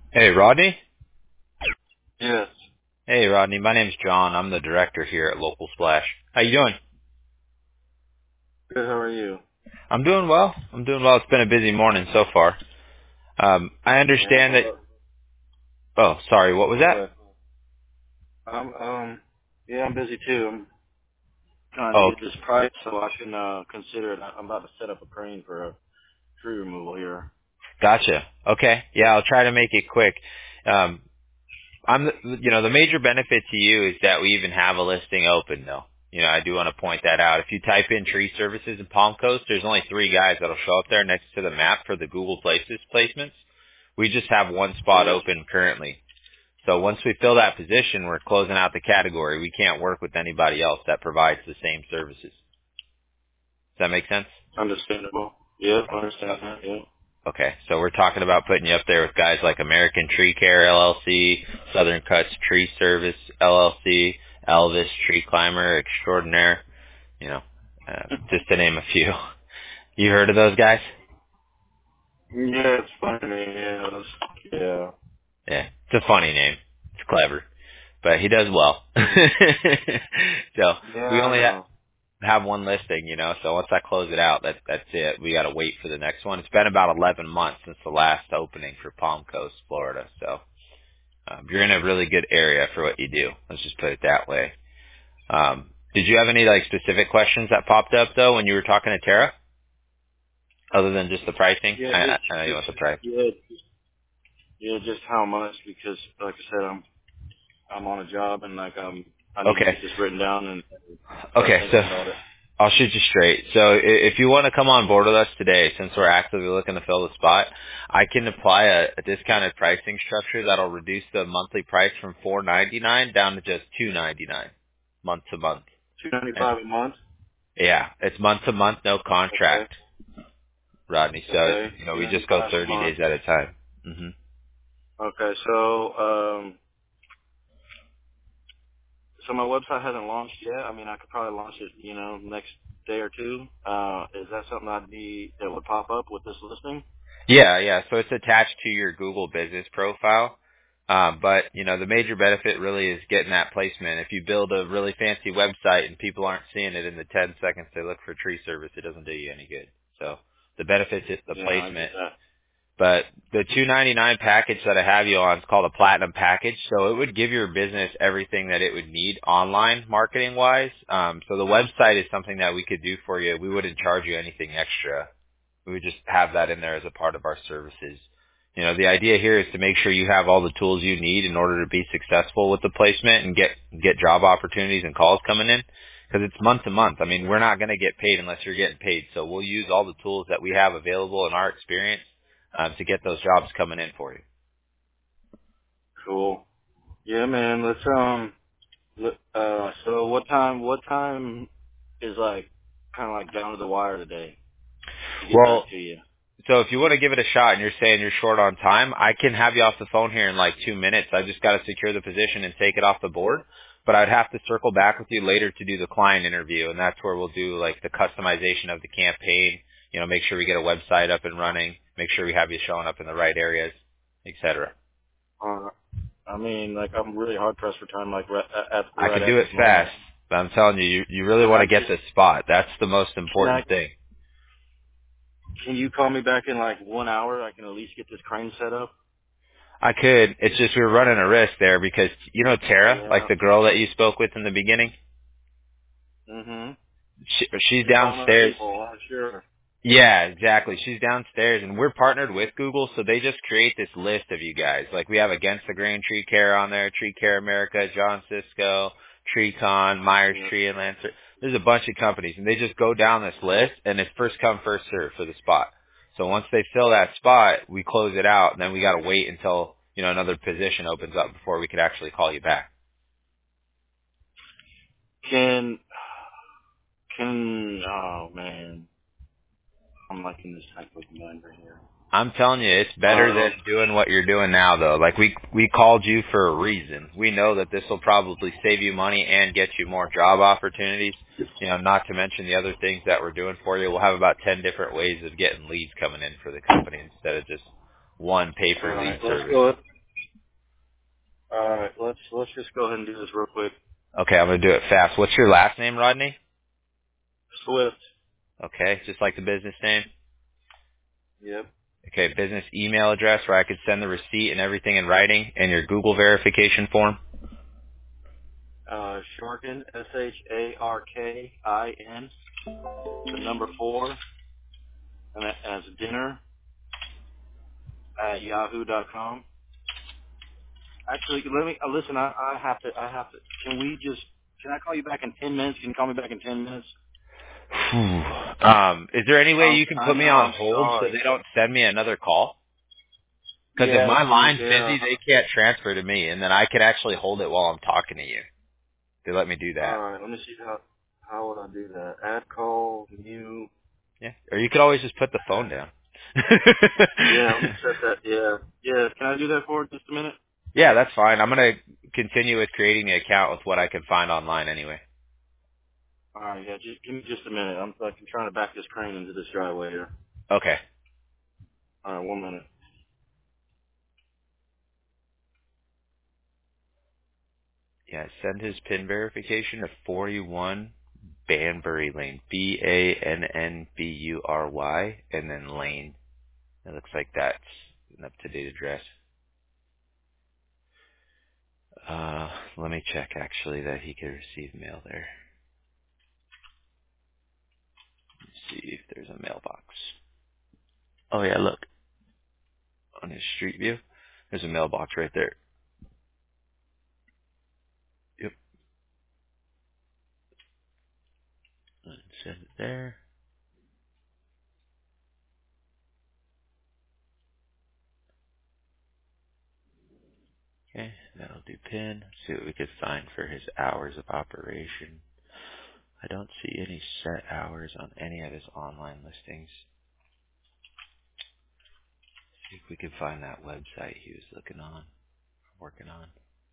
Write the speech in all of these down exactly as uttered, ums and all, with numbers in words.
Hey, Rodney. Yes. Hey, Rodney. My name's John. I'm the director here at Local Splash. How you doing? Good. How are you? I'm doing well. I'm doing well. It's been a busy morning so far. Um, I Yeah. understand that. Well, Oh, sorry. What was that? but I'm um yeah, I'm busy too. I'm trying to Oh, get this price so I can uh consider it. I'm about to set up a crane for a tree removal here. gotcha. Okay. Yeah, I'll try to make it quick. Um, I'm, the, you know, the major benefit to you is that we even have a listing open, though. You know, I do want to point that out. If you type in tree services in Palm Coast, there's only three guys that'll show up there next to the map for the Google Places placements. We just have one spot Yes. open currently. So once we fill that position, we're closing out the category. We can't work with anybody else that provides the same services. Does that make sense? Understandable. Yep. Understand that. Yep. Okay, so we're talking about putting you up there with guys like American Tree Care L L C, Southern Cuts Tree Service L L C, Elvis Tree Climber Extraordinaire, you know, uh, just to name a few. You heard of those guys? Yeah, it's funny. Yeah. It's, yeah. Yeah, it's a funny name. It's clever, but he does well. So Yeah, we I only have know. have one listing, you know, so once I close it out, that that's it. We got to wait for the next one. It's been about eleven months since the last opening for Palm Coast, Florida. So um, you're in a really good area for what you do. Let's just put it that way. Um, did you have any like specific questions that popped up though when you were talking to Tara, other than just the pricing? Yeah, I, I just I know you just want the price. yeah, just, yeah, just how much because like I said, I'm I'm on a job and like um I need to Okay. get this written down and start Okay, thinking so about it. I'll shoot you straight. So i- if you want to come on board with us today, since we're actively looking to fill the spot, I can apply a, a discounted pricing structure that'll reduce the monthly price from four ninety nine down to just two ninety nine, month to month. Two ninety And five a month. yeah, it's month to month, no Okay. contract, Rodney. So Okay. you know Two we ninety just go five a thirty month. days at a time. hmm Okay. So um so my website hasn't launched yet. I mean I could probably launch it, you know, next day or two. Uh is that something I'd be that would pop up with this listing? Yeah, yeah. So it's attached to your Google business profile. Um, but you know, the major benefit really is getting that placement. If you build a really fancy website and people aren't seeing it in the ten seconds they look for tree service, it doesn't do you any good. So the benefit is the Yeah, I get placement. that. But the two ninety-nine package that I have you on is called a platinum package. So it would give your business everything that it would need online marketing wise. Um, so the website is something that we could do for you. We wouldn't charge you anything extra. We would just have that in there as a part of our services. You know, the idea here is to make sure you have all the tools you need in order to be successful with the placement and get get job opportunities and calls coming in. Because it's month to month. I mean, we're not going to get paid unless you're getting paid. So we'll use all the tools that we have available in our experience um, to get those jobs coming in for you. Cool. Yeah, man. Let's um. Let, uh. So what time? What time is like kind of like down to the wire today to get back Well, to you? so if you want to give it a shot and you're saying you're short on time, I can have you off the phone here in like two minutes. I just got to secure the position and take it off the board. But I'd have to circle back with you later to do the client interview, and that's where we'll do like the customization of the campaign. You know, make sure we get a website up and running, make sure we have you showing up in the right areas, et cetera. Uh, I mean, like I'm really hard pressed for time, like right at, I right can at do this it moment. fast, but I'm telling you, you, you really Can want I to get just? this spot. That's the most Can I? important thing. Can you call me back in like one hour? I can at least get this crane set up. I could. It's just we were running a risk there because you know Tara, like Yeah. the girl that you spoke with in the beginning. Mhm. She, she's She's calling other downstairs. people. I'm sure. Yeah, exactly. She's downstairs, and we're partnered with Google, so they just create this list of you guys. Like we have Against the Grain Tree Care on there, Tree Care America, John Cisco, TreeCon, Myers Yeah. Tree and Lancer. There's a bunch of companies, and they just go down this list, and it's first come, first serve for the spot. So once they fill that spot, we close it out, and then we got to wait until you know another position opens up before we could actually call you back. Can can oh man, I'm like in this type of mind right here. I'm telling you, it's better than Um. doing what you're doing now, though. Like we we called you for a reason. We know that this will probably save you money and get you more job opportunities. You know, not to mention the other things that we're doing for you. We'll have about ten different ways of getting leads coming in for the company instead of just one pay All per lead right. Let's service. go. All right, let's let's just go ahead and do this real quick. Okay, I'm gonna do it fast. What's your last name, Rodney? Swift. Okay, just like the business name. Yep. Okay, business email address where I could send the receipt and everything in writing, and your Google verification form. Uh, Sharkin, S H A R K I N, the number four, and that as dinner at yahoo dot com. Actually, let me uh, listen. I, I have to. I have to. Can we just? Can I call you back in ten minutes? Can you call me back in ten minutes? um, is there any way Um, you can I put me know. on I'm hold so sorry. they don't send me another call? Because if Yeah. my Can, line's yeah. busy, they can't transfer to me, and then I could actually hold it while I'm talking to you. They let me do that. All right. Let me see how. How would I do that? Add call, mute. Yeah. Or you could always just put the phone down. Yeah. Let me set that. Yeah. Yeah. Can I do that for just a minute? Yeah, that's fine. I'm going to continue with creating the account with what I can find online anyway. All right. Yeah. Just give me just a minute. I'm like I'm trying to back this crane into this driveway here. Okay. All right. One minute. Yeah, send his PIN verification to forty-one Banbury Lane. B A N N B U R Y, and then Lane. It looks like that's an up-to-date address. Uh, let me check actually that he could receive mail there. Let's see if there's a mailbox. Oh yeah, look. On his street view, there's a mailbox right there. Yep. And send it there. Okay, that'll do PIN. See what we could find for his hours of operation. I don't see any set hours on any of his online listings. See if we can find that website he was looking on, working on.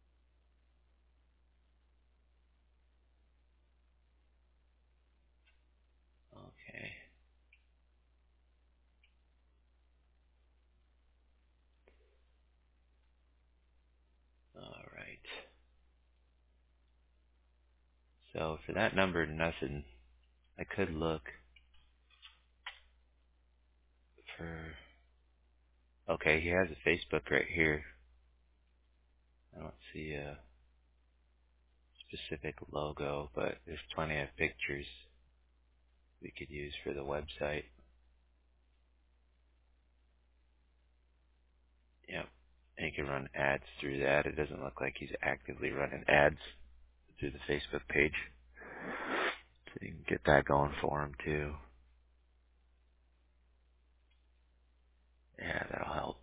Okay. All right. So for that number, nothing. I could look for. Okay, he has a Facebook right here. I don't see a specific logo, but there's plenty of pictures we could use for the website. Yep. And you can run ads through that. It doesn't look like he's actively running ads through the Facebook page. So you can get that going for him too. Yeah, that'll help.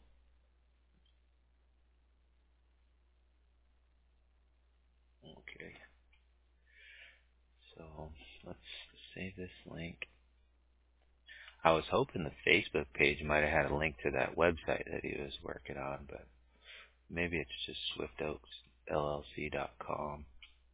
Okay. So let's save this link. I was hoping the Facebook page might have had a link to that website that he was working on, but maybe it's just swift oaks L L C dot com.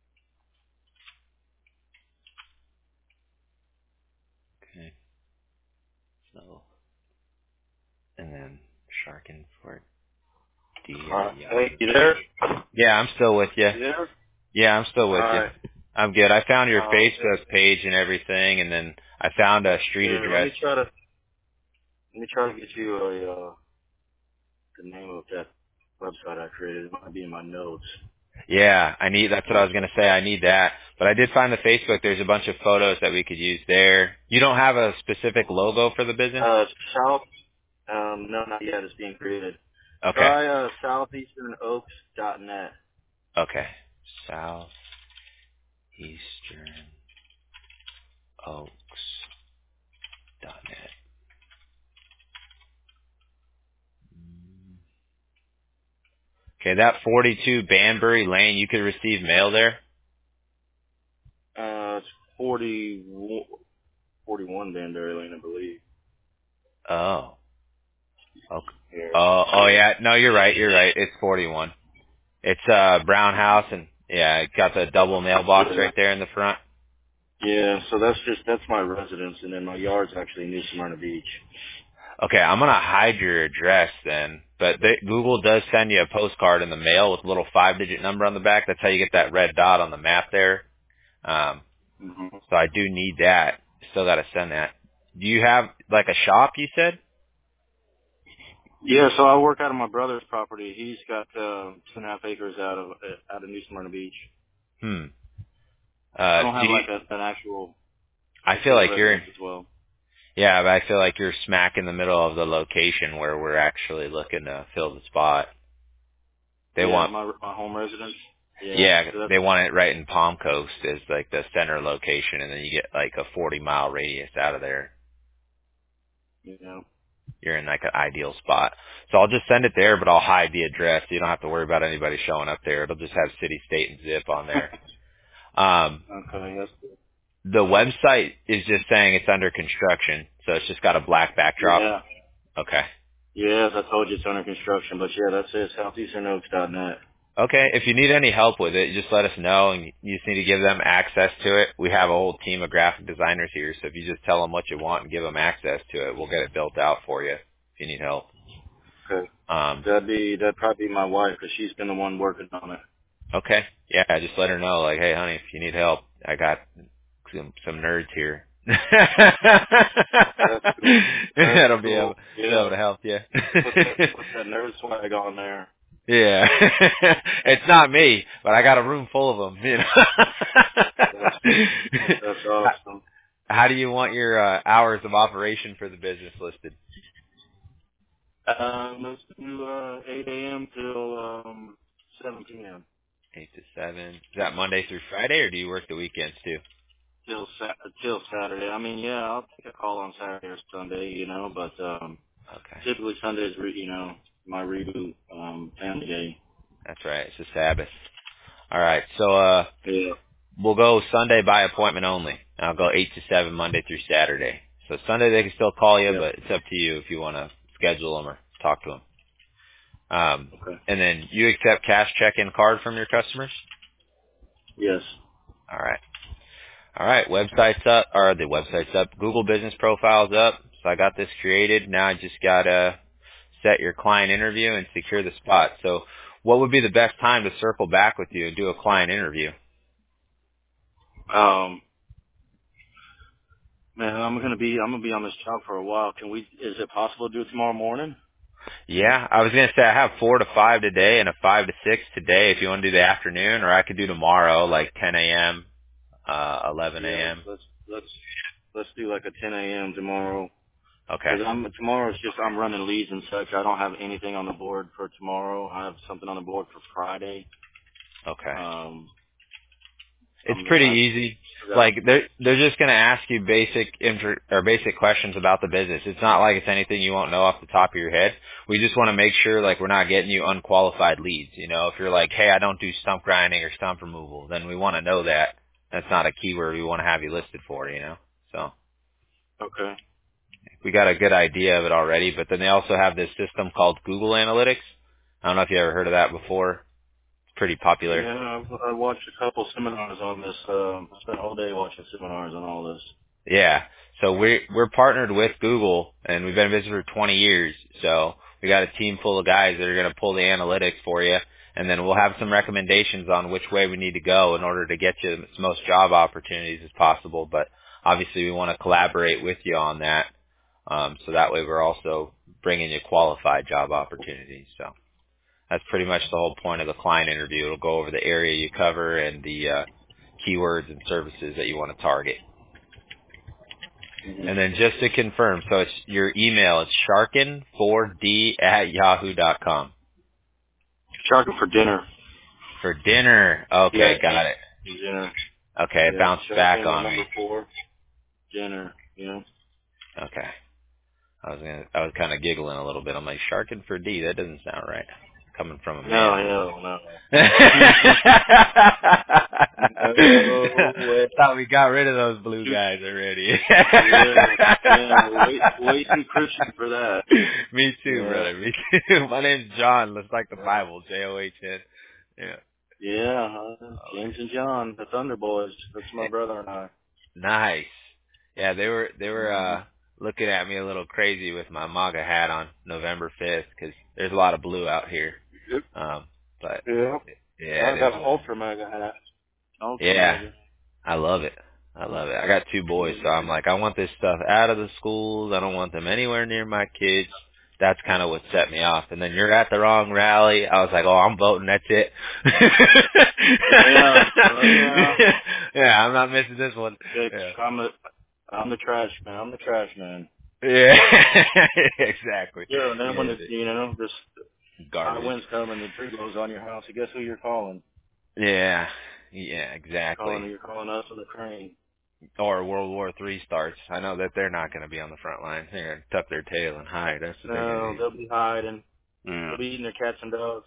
Okay. So, and then Sharkin for D All at right. Hey, Yahoo. you there? Yeah, I'm still with you. You there? Yeah, I'm still All with you. right. I'm good. I found your Uh, Facebook page and everything, and then I found a street yeah. Let address. me try to let me try to get you a uh, the name of that website I created. It might be in my notes. Yeah, I need. That's what I One was gonna second. say. I need that. But I did find the Facebook. There's a bunch of photos that we could use there. You don't have a specific logo for the business? Uh, South. Um, no, not yet. It's being created. Okay. Try uh, southeastern oaks dot net. Okay. Southeastern Oaks dot net. Okay, that forty-two Banbury Lane. You could receive mail there. Uh, it's forty, forty-one Banbury Lane, I believe. Oh. Okay. Here. Oh, oh yeah. No, you're right. You're right. It's forty-one. It's uh brown house, and yeah, it got the double mailbox Yeah. right there in the front. Yeah, so that's just, that's my residence, and then my yard's actually New Smyrna Beach. Okay, I'm gonna hide your address then. But they, Google does send you a postcard in the mail with a little five-digit number on the back. That's how you get that red dot on the map there. Um, Mm-hmm. so I do need that. Still gotta send that. Do you have like a shop? You said. Yeah, so I work out of my brother's property. He's got uh, two and a half acres out of out of New Smyrna Beach. Hmm. I Uh, don't do have you? like a, an actual I feel actual like you're. residence as well. Yeah, but I feel like you're smack in the middle of the location where we're actually looking to fill the spot. They Yeah, want. my my home residence. Yeah, Yeah, so that's they want it right in Palm Coast as like the center location, and then you get like a forty mile radius out of there. you know. You're in like an ideal spot. So I'll just send it there, but I'll hide the address. You don't have to worry about anybody showing up there. It'll just have city, state, and zip on there. Um, Okay, that's good. the website is just saying it's under construction, so it's just got a black backdrop. Yeah. Okay. Yes, I told you it's under construction, but yeah, that's it. southeastern oaks dot net. Okay, if you need any help with it, just let us know, and you just need to give them access to it. We have a whole team of graphic designers here, so if you just tell them what you want and give them access to it, we'll get it built out for you if you need help. Okay. Um, That'd be that'd probably be my wife because she's been the one working on it. okay, yeah, just let her know, like, hey, honey, if you need help, I got some some nerds here. That's cool. That's That'll be able, cool. be able Yeah. to help you. Put that put that nerd swag on there. Yeah, it's not me, but I got a room full of them. You know. That's that's how, awesome. how do you want your uh, hours of operation for the business listed? Um, let's do uh, eight a.m. till um, seven p.m. Eight to seven. Is that Monday through Friday, or do you work the weekends too? till sa- till Saturday. I mean, yeah, I'll take a call on Saturday or Sunday, you know, but um, Okay, typically Sunday is, re- you know, my reboot um, family day. that's right. It's a Sabbath. All right, so uh, Yeah. we'll go Sunday by appointment only. I'll go eight to seven Monday through Saturday. So Sunday they can still call you, Yep. but it's up to you if you want to schedule them or talk to them. Um, Okay. and then you accept cash check-in card from your customers? Yes. All right. All right. Website's up, or the website's up. Google Business Profile's up. So I got this created. Now I just got to set your client interview and secure the spot. So what would be the best time to circle back with you and do a client interview? Um, man, I'm gonna be I'm gonna be on this job for a while. Can we? Is it possible to do it tomorrow morning? Yeah, I was going to say I have four to five today and a five to six today if you want to do the afternoon, or I could do tomorrow like ten a.m., uh, eleven Yeah. Let's a.m. let's let's let's do like a ten a.m. tomorrow. Okay. Because I'm tomorrow's just I'm running leads and such. I don't have anything on the board for tomorrow. I have something on the board for Friday. Okay. Um, It's I'm pretty I easy. forgot. Like they're they're just going to ask you basic inter, or basic questions about the business. It's not like it's anything you won't know off the top of your head. We just want to make sure like we're not getting you unqualified leads. You know, if you're like, hey, I don't do stump grinding or stump removal, then we want to know that. That's not a keyword we want to have you listed for. You know, so Okay. we got a good idea of it already. But then they also have this system called Google Analytics. I don't know if you ever heard of that before. It's pretty popular. Yeah, I've, I watched a couple seminars on this. Um, I spent all day watching seminars on all this. Yeah. So we're we're partnered with Google, and we've been in business for twenty years. So we got a team full of guys that are going to pull the analytics for you, and then we'll have some recommendations on which way we need to go in order to get you as most job opportunities as possible. But obviously, we want to collaborate with you on that, um, so that way we're also bringing you qualified job opportunities. So that's pretty much the whole point of the client interview. It'll go over the area you cover and the uh, keywords and services that you want to target. Mm-hmm. And then just to confirm, so it's your email, it's sharkin four d at yahoo dot com. Sharking for dinner. For dinner. Yeah, Okay, got it. dinner. Okay, it Yeah, bounced back Sharking the on me. number four. Dinner. You know. Okay. I was gonna, I was kind of giggling a little bit. I'm like, sharkin for D, that doesn't sound right. Coming from a No, man. hell no. No way. Thought we got rid of those blue Too, guys already. yeah, yeah. Way, way too Christian for that. Me too, Yeah. brother. Me too. My name's John. Looks like the Bible. J O H N. Yeah. Yeah, huh? Oh, James and John, the Thunder Boys. That's my yeah. brother and I. Nice. Yeah, they were they were Mm-hmm. uh looking at me a little crazy with my MAGA hat on November fifth because there's a lot of blue out here. Yep. Um, but Yeah. yeah, I got an Ultra Mega hat. Ultra yeah, Mega. I love it. I love it. I got two boys, so I'm like, I want this stuff out of the schools. I don't want them anywhere near my kids. That's kind of what set me off. And then you're at the wrong rally. I was like, oh, I'm voting. That's it. Yeah. Uh, yeah. Yeah, I'm not missing this one. Six. Yeah. I'm the I'm the trash man. I'm the trash man. Yeah. Exactly. Yeah, and then when Yeah, the you know this high garbage. winds come and the tree blows on your house, guess who you're calling? Yeah. Yeah, You're exactly. calling you're calling us with a crane. Or World War Three starts. I know that they're not going to be on the front line. They're going to tuck their tail and hide. That's what they're going No, to they'll be hiding. do. Yeah. They'll be eating their cats and dogs.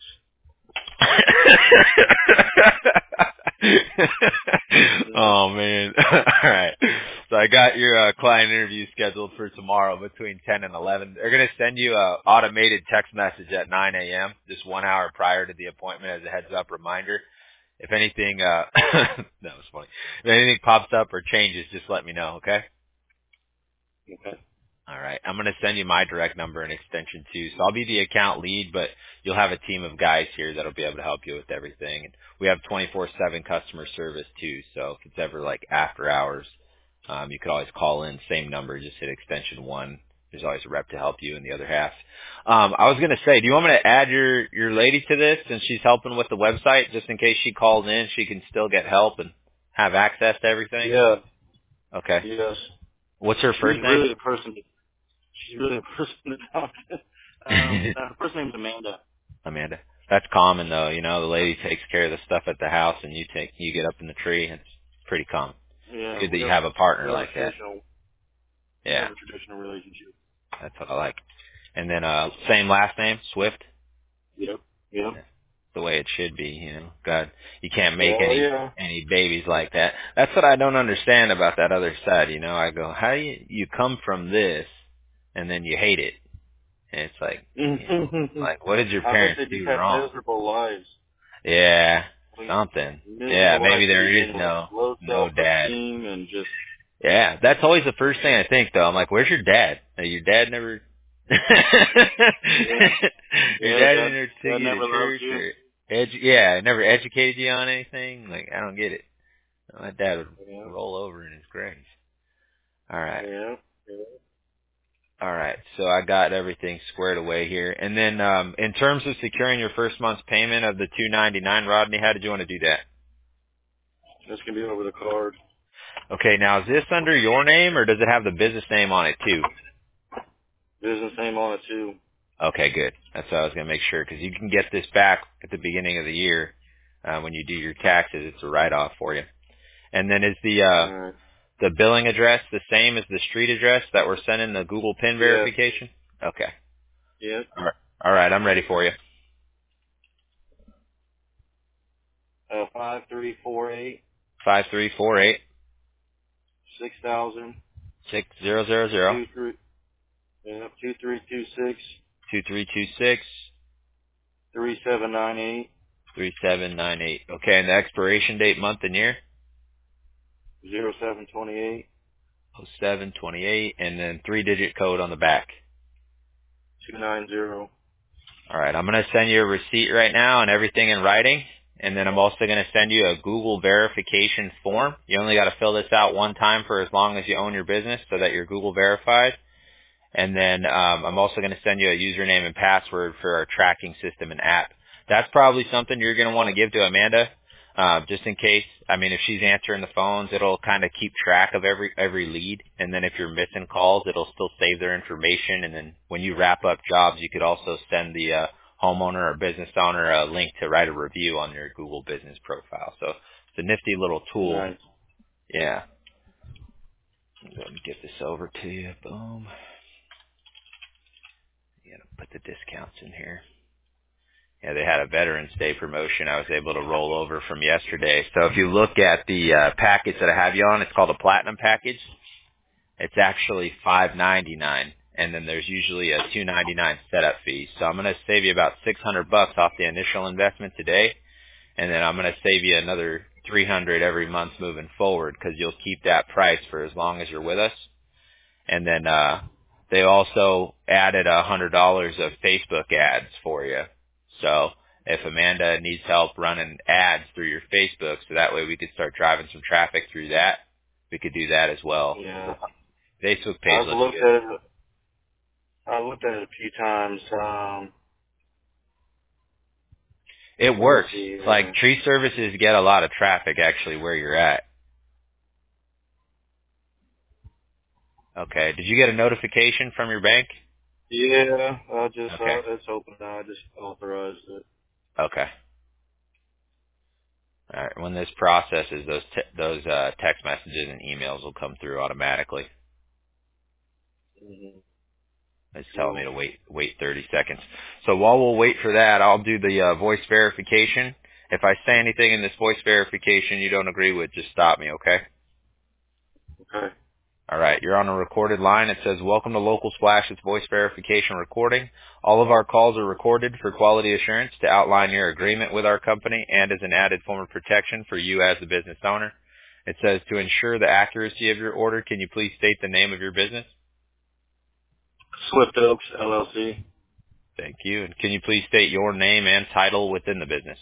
Oh man. All right. So I got your uh, client interview scheduled for tomorrow between ten and eleven. They're going to send you a automated text message at nine a.m. just one hour prior to the appointment as a heads up reminder. If anything, uh, that was funny. If anything pops up or changes, just let me know, okay? Okay. All right. I'm going to send you my direct number and extension too. So I'll be the account lead, but you'll have a team of guys here that'll be able to help you with everything. And we have twenty-four seven customer service too. So if it's ever like after hours, um, you could always call in, same number, just hit extension one. There's always a rep to help you in the other half. Um, I was going to say, do you want me to add your, your lady to this since she's helping with the website just in case she calls in, she can still get help and have access to everything? Yeah. Okay. Yes. What's her She's first name? really the person. She's really the person to talk to. Um, her first name's Amanda. Amanda. That's common though, you know, the lady takes care of the stuff at the house and you take you get up in the tree. It's pretty common. Yeah, Good that we you have have a partner we have a like that. traditional we Yeah, have a traditional relationship. that's what I like. And then uh same last name, Swift. Yep. Yep. That's the way it should be, you know. God, you can't make Oh any yeah. any babies like that. That's what I don't understand about that other side, you know. I go, how do you you come from this and then you hate it? And it's like, you know, like what did your I bet parents they just do had wrong? miserable lives. Yeah, I mean, something. Yeah, miserable maybe lives there is and with no low no dad. self-esteem and just Yeah, that's always the first thing I think though. I'm like, where's your dad? Uh, Your dad never Your yeah, yeah. dad Dad, never took dad you to never loved church you. or edu- yeah, never educated you on anything? Like, I don't get it. My dad would Yeah. roll over in his grave. All right. Yeah. Yeah. All right. So I got everything squared away here. And then um in terms of securing your first month's payment of the two ninety-nine, Rodney, how did you want to do that? That's gonna be over the card. Okay, now is this under your name or does it have the business name on it too? Business name on it too. Okay, good. That's what I was going to make sure because you can get this back at the beginning of the year uh, when you do your taxes. It's a write-off for you. And then is the uh, All right. the billing address the same as the street address that we're sending the Google PIN Yes. verification? Okay. Yep. All right. All right, I'm ready for you. Uh, five three four eight Five three four eight six thousand six zero zero zero two three. Yeah. Two three two six two three two six three seven nine eight three seven nine eight. Okay, and the expiration date, month and year? zero seven twenty eight oh seven twenty-eight, and then three-digit code on the back. two nine zero. All right, I'm going to send you a receipt right now and everything in writing, and then I'm also going to send you a Google verification form. You only got to fill this out one time for as long as you own your business so that you're Google verified. And then um, I'm also going to send you a username and password for our tracking system and app. That's probably something you're going to want to give to Amanda, uh, just in case. I mean, if she's answering the phones, it'll kind of keep track of every every lead. And then if you're missing calls, it'll still save their information. And then when you wrap up jobs, you could also send the uh, homeowner or business owner a link to write a review on your Google business profile. So it's a nifty little tool. Nice. Yeah. Let me get this over to you. Boom. You gotta put the discounts in here. Yeah, they had a Veterans Day promotion I was able to roll over from yesterday. So if you look at the uh, package that I have you on, it's called a Platinum package. It's actually five ninety-nine, and then there's usually a two ninety-nine setup fee. So I'm going to save you about six hundred bucks off the initial investment today, and then I'm going to save you another three hundred every month moving forward because you'll keep that price for as long as you're with us. And then uh, they also added a hundred dollars of Facebook ads for you. So if Amanda needs help running ads through your Facebook, so that way we could start driving some traffic through that, we could do that as well. Yeah. Facebook page I've looks looked good. at it. I looked at it a few times. Um, It let me works. see. Like Uh, tree services get a lot of traffic actually where you're at. Okay. Did you get a notification from your bank? yeah, I just Okay. uh, it's open now. I just authorized it. Okay. All right. When this processes, those te- those uh, text messages and emails will come through automatically. Mm-hmm. It's telling me Cool. to wait wait thirty seconds. So while we'll wait for that, I'll do the uh, voice verification. If I say anything in this voice verification you don't agree with, just stop me, okay? Okay. All right, you're on a recorded line. It says, welcome to Local Splash. It's voice verification recording. All of our calls are recorded for quality assurance to outline your agreement with our company and as an added form of protection for you as the business owner. It says, to ensure the accuracy of your order, can you please state the name of your business? Swift Oaks L L C. Thank you. And can you please state your name and title within the business?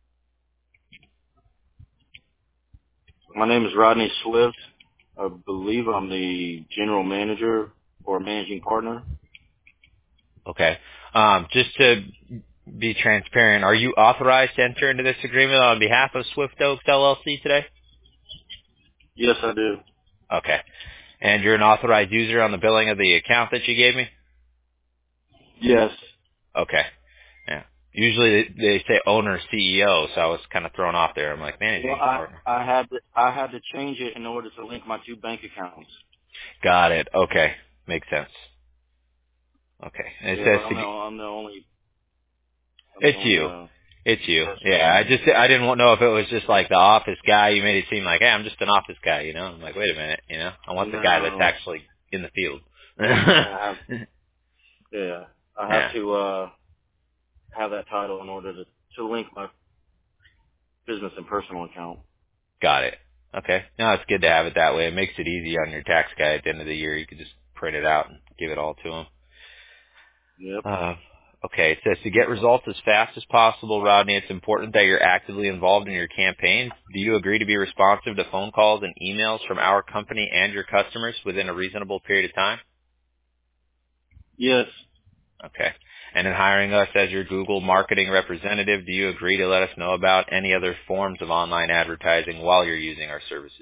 My name is Rodney Swift. I believe I'm the general manager or managing partner. Okay. Um, just to be transparent, are you authorized to enter into this agreement on behalf of Swift Oaks L L C today? Yes, I do. Okay. And you're an authorized user on the billing of the account that you gave me? Yes. Okay. Yeah. Usually they they say owner C E O, so I was kind of thrown off there. I'm like, Well, managing I partner. I had to I had to change it in order to link my two bank accounts. Got it. Okay. Makes sense. Okay. And it Yeah, says but to I'm the get, I'm the only I'm the it's only you. uh It's you. tester Yeah. on I there. just I didn't wa- know if it was just like the office guy. You made it seem like, hey, I'm just an office guy. You know. I'm like, wait a minute. You know, I want the guy that's No, actually in the field. I have yeah I have Yeah. to uh have that title in order to to link my business and personal account. Got it. Okay. No, it's good to have it that way. It makes it easy on your tax guy at the end of the year. You can just print it out and give it all to him. Yep. Uh, okay. It says to get results as fast as possible, Rodney, it's important that you're actively involved in your campaign. Do you agree to be responsive to phone calls and emails from our company and your customers within a reasonable period of time? Yes. Okay. And in hiring us as your Google marketing representative, do you agree to let us know about any other forms of online advertising while you're using our services?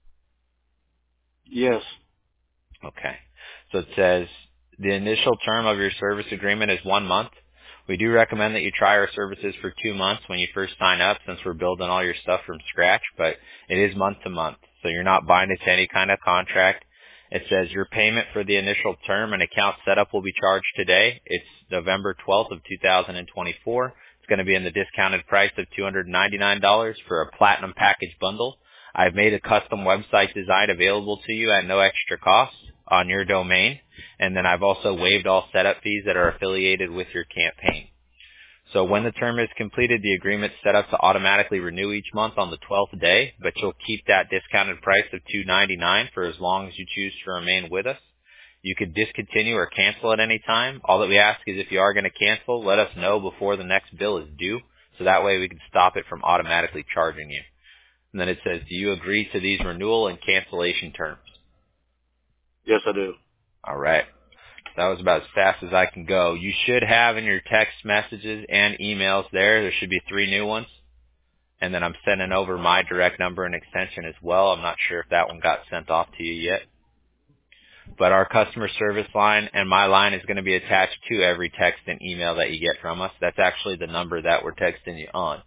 Yes. Okay. So it says the initial term of your service agreement is one month. We do recommend that you try our services for two months when you first sign up since we're building all your stuff from scratch, but it is month to month. So you're not binded to any kind of contract. It says your payment for the initial term and account setup will be charged today. It's November twelfth of two thousand twenty-four. It's going to be in the discounted price of two hundred ninety-nine dollars for a platinum package bundle. I've made a custom website design available to you at no extra cost on your domain. And then I've also waived all setup fees that are affiliated with your campaign. So when the term is completed, the agreement's set up to automatically renew each month on the twelfth day, but you'll keep that discounted price of two hundred ninety-nine dollars for as long as you choose to remain with us. You could discontinue or cancel at any time. All that we ask is if you are going to cancel, let us know before the next bill is due, so that way we can stop it from automatically charging you. And then it says, do you agree to these renewal and cancellation terms? Yes, I do. All right. That was about as fast as I can go. You should have in your text messages and emails there, there should be three new ones. And then I'm sending over my direct number and extension as well. I'm not sure if that one got sent off to you yet. But our customer service line and my line is going to be attached to every text and email that you get from us. That's actually the number that we're texting you on.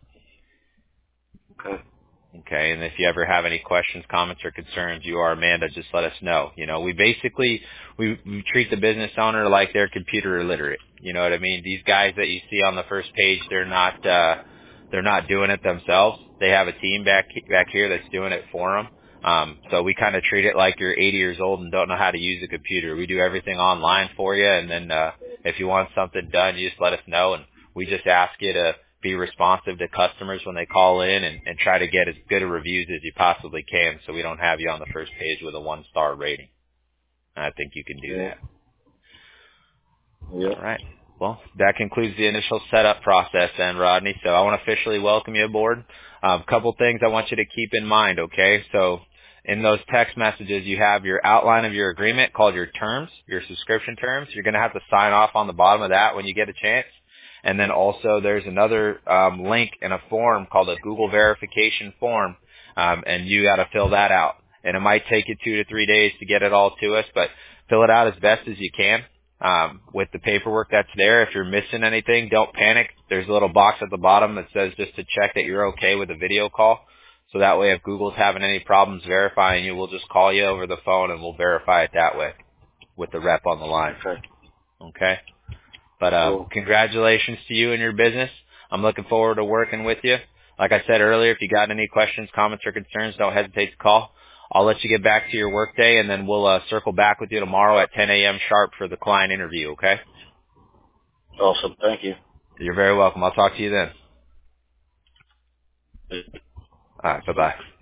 Okay. Okay, and if you ever have any questions, comments, or concerns, you or Amanda, just let us know. You know, we basically, we, we treat the business owner like they're computer illiterate. You know what I mean? These guys that you see on the first page, they're not, uh, they're not doing it themselves. They have a team back, back here that's doing it for them. Um, so we kind of treat it like you're eighty years old and don't know how to use a computer. We do everything online for you, and then, uh, if you want something done, you just let us know, and we just ask you to be responsive to customers when they call in and, and try to get as good a reviews as you possibly can so we don't have you on the first page with a one-star rating. I think you can do Yeah. that. Yep. All right. Well, that concludes the initial setup process then, Rodney. So I want to officially welcome you aboard. A um, couple things I want you to keep in mind, okay? So in those text messages, you have your outline of your agreement called your terms, your subscription terms. You're going to have to sign off on the bottom of that when you get a chance. And then also there's another um, link in a form called a Google verification form, um, and you got to fill that out. And it might take you two to three days to get it all to us, but fill it out as best as you can. Um, with the paperwork that's there. If you're missing anything, don't panic. There's a little box at the bottom that says just to check that you're okay with a video call. So that way if Google's having any problems verifying you, we'll just call you over the phone and we'll verify it that way with the rep on the line. Okay. Okay? But uh, Cool. congratulations to you and your business. I'm looking forward to working with you. Like I said earlier, if you got any questions, comments, or concerns, don't hesitate to call. I'll let you get back to your workday, and then we'll uh, circle back with you tomorrow at ten a.m. sharp for the client interview, okay? Awesome. Thank you. You're very welcome. I'll talk to you then. All right. Bye-bye.